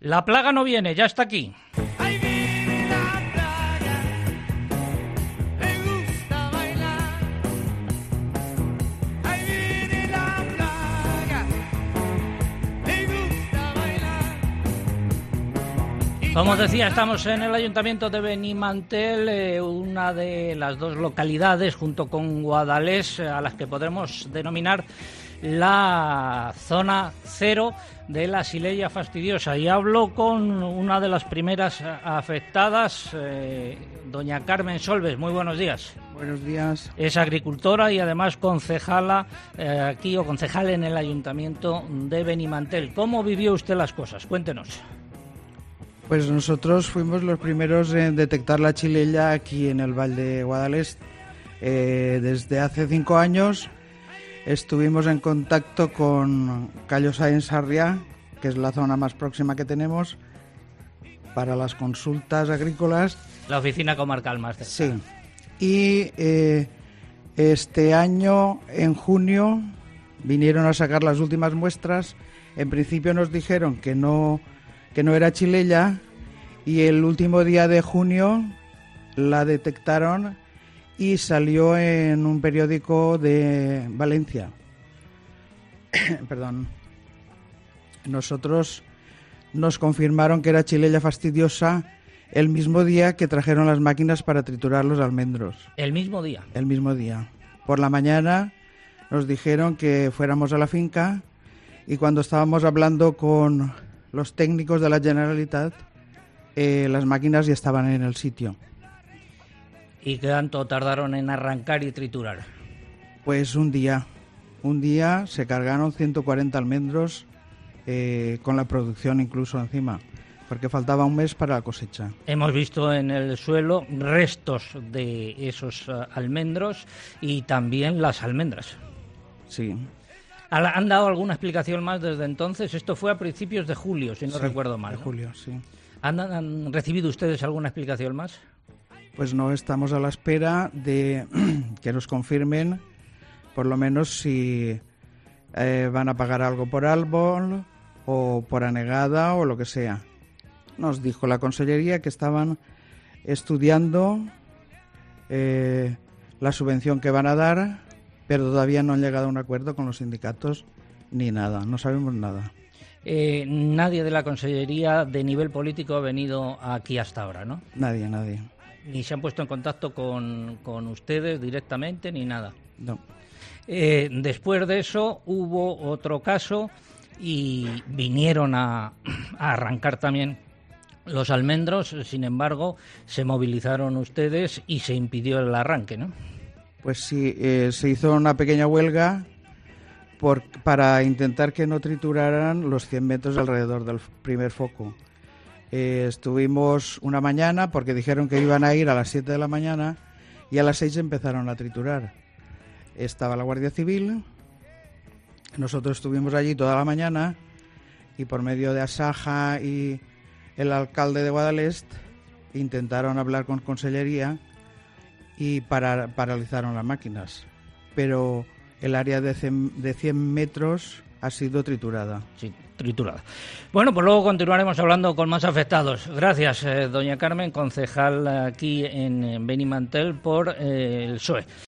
La plaga no viene, ya está aquí. Ahí viene la plaga, me gusta bailar. Ahí viene la plaga, me gusta bailar. Como os decía, estamos en el Ayuntamiento de Benimantel, una de las dos localidades, junto con Guadalest, a las que podremos denominar la zona cero de la Xylella fastidiosa. Y hablo con una de las primeras afectadas, doña Carmen Solves. Muy buenos días. Buenos días. Es agricultora y además concejala aquí, o concejal en el Ayuntamiento de Benimantel. ¿Cómo vivió usted las cosas? Cuéntenos. Pues nosotros fuimos los primeros en detectar la xylella aquí en el Val de Guadalest. Desde hace 5 años estuvimos en contacto con Callosa en Sarriá, que es la zona más próxima que tenemos para las consultas agrícolas. La oficina comarcal más cercana. Sí. Y este año, en junio, vinieron a sacar las últimas muestras. En principio nos dijeron que no era xylella, y el último día de junio la detectaron y salió en un periódico de Valencia. Perdón. Nosotros nos confirmaron que era xylella fastidiosa el mismo día que trajeron las máquinas para triturar los almendros. ¿El mismo día? El mismo día. Por la mañana nos dijeron que fuéramos a la finca, y cuando estábamos hablando con los técnicos de la Generalitat, las máquinas ya estaban en el sitio. ¿Y qué tanto tardaron en arrancar y triturar? Pues un día. Un día se cargaron 140 almendros, con la producción incluso encima, porque faltaba un mes para la cosecha. Hemos visto en el suelo restos de esos almendros y también las almendras. Sí. ¿Han dado alguna explicación más desde entonces? Esto fue a principios de julio, si no recuerdo mal. De julio, sí. ¿Han recibido ustedes alguna explicación más? Pues no, estamos a la espera de que nos confirmen, por lo menos, si van a pagar algo por árbol o por anegada o lo que sea. Nos dijo la Consellería que estaban estudiando la subvención que van a dar, pero todavía no han llegado a un acuerdo con los sindicatos ni nada, no sabemos nada. Nadie de la Consellería de nivel político ha venido aquí hasta ahora, ¿no? Nadie. Ni se han puesto en contacto con ustedes directamente ni nada. No. Después de eso hubo otro caso y vinieron a arrancar también los almendros. Sin embargo, se movilizaron ustedes y se impidió el arranque, ¿no? Pues sí, se hizo una pequeña huelga para intentar que no trituraran los 100 metros alrededor del primer foco. Estuvimos una mañana, porque dijeron que iban a ir a las 7 de la mañana, y a las 6 empezaron a triturar. Estaba la Guardia Civil, nosotros estuvimos allí toda la mañana, y por medio de Asaja y el alcalde de Guadalest intentaron hablar con Consellería y paralizaron las máquinas. Pero el área de 100 metros ha sido triturada. Sí, triturada. Bueno, pues luego continuaremos hablando con más afectados. Gracias, doña Carmen, concejal aquí en Benimantel por el PSOE.